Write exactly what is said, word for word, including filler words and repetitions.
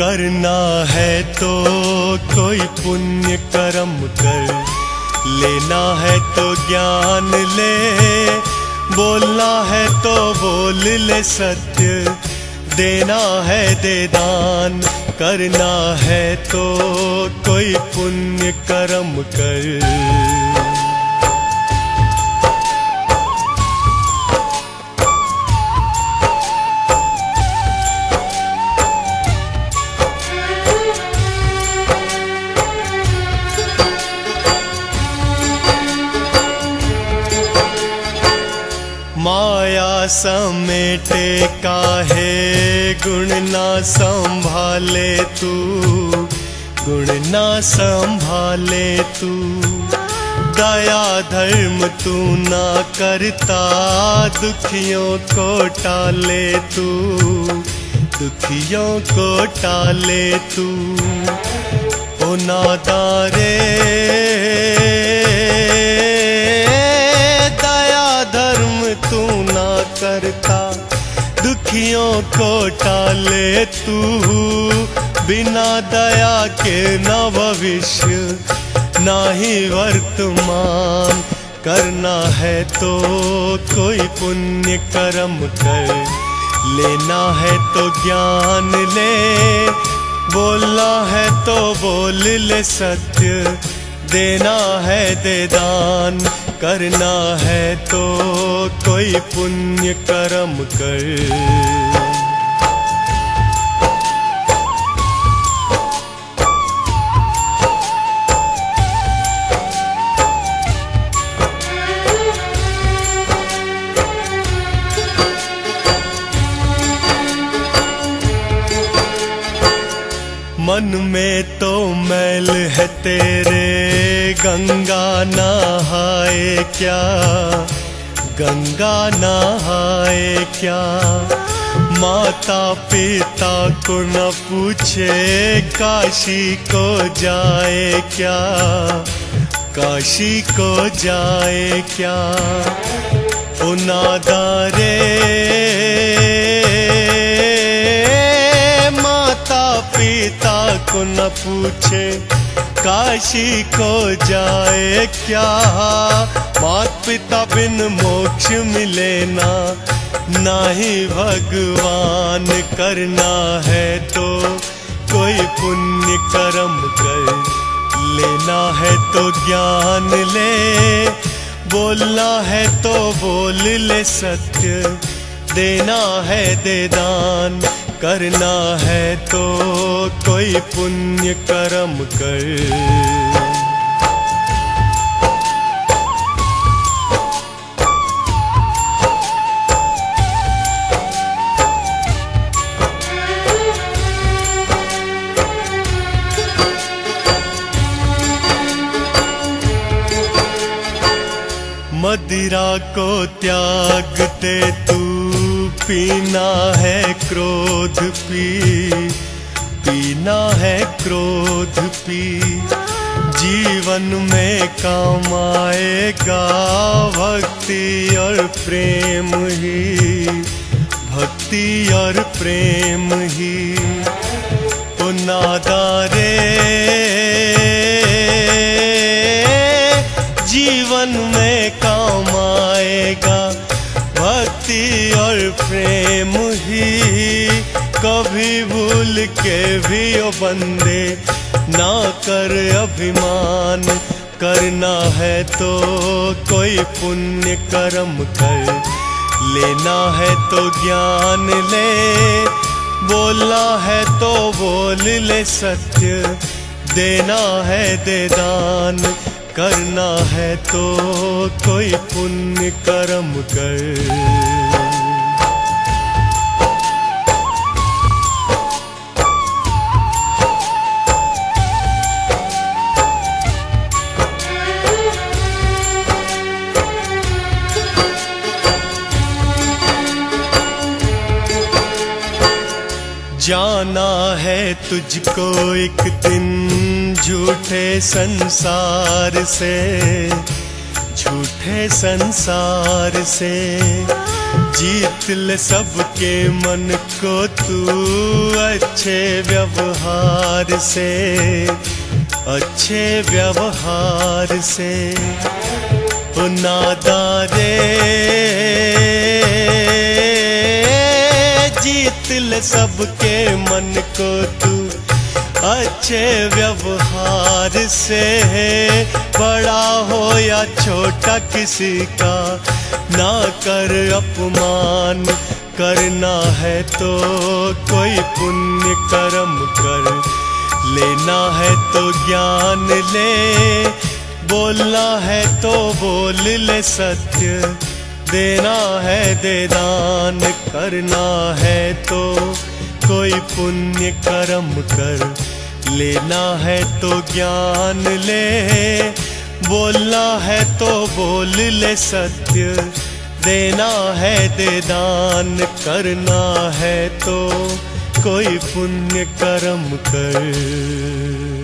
करना है तो कोई पुण्य कर्म कर, लेना है तो ज्ञान ले, बोलना है तो बोल ले सत्य, देना है दे दान। करना है तो कोई पुण्य कर्म कर। माया समेटे काहे गुण ना संभाले तू, गुण ना संभाले तू। दया धर्म तू ना करता, दुखियों को टाले तू, दुखियों को टाले तू। ओ नादारे तू ना करता, दुखियों को टाले तू। बिना दया के न भविष्य ना ही वर्तमान। करना है तो कोई पुण्य कर्म कर, लेना है तो ज्ञान ले, बोलना है तो बोल ले सत्य, देना है दे दान। करना है तो कोई पुण्य कर्म कर। मन में तो मैल है तेरे, गंगा नहाए क्या, गंगा नहाए क्या। माता पिता को न पूछे, काशी को जाए क्या, काशी को जाए क्या। ओ नादारे पिता को न पूछे, काशी को जाए क्या। मात पिता बिन मोक्ष मिले ना, ना ही भगवान। करना है तो कोई पुण्य कर्म कर, लेना है तो ज्ञान ले, बोलना है तो बोल ले सत्य, देना है दे दान। करना है तो कोई पुण्य कर्म कर। मदिरा को त्याग दे तू, पीना है क्रोध पी, पीना है क्रोध पी। जीवन में काम आएगा भक्ति और प्रेम ही, भक्ति और प्रेम ही। ओ नादारे जीवन में काम आएगा भक्ति और प्रेम ही। कभी भूल के भी ओ बंदे ना कर अभिमान। करना है तो कोई पुण्य कर्म कर, लेना है तो ज्ञान ले, बोलना है तो बोल ले सत्य, देना है दे दान। करना है तो कोई पुण्य कर्म कर। जाना है तुझको एक दिन झूठे संसार से, झूठे संसार से। जीत ले सबके मन को तू अच्छे व्यवहार से, अच्छे व्यवहार से। ओ नादारे जीत ले सबके मन को तू अच्छे व्यवहार से। बड़ा हो या छोटा किसी का ना कर अपमान, करना है तो कोई पुण्य कर्म कर, लेना है तो ज्ञान ले, बोलना है तो बोल ले सत्य, देना है दे दान, करना है तो कोई पुण्य कर्म कर, लेना है तो ज्ञान ले, बोलना है तो बोल ले सत्य, देना है दे दान, करना है तो कोई पुण्य कर्म कर।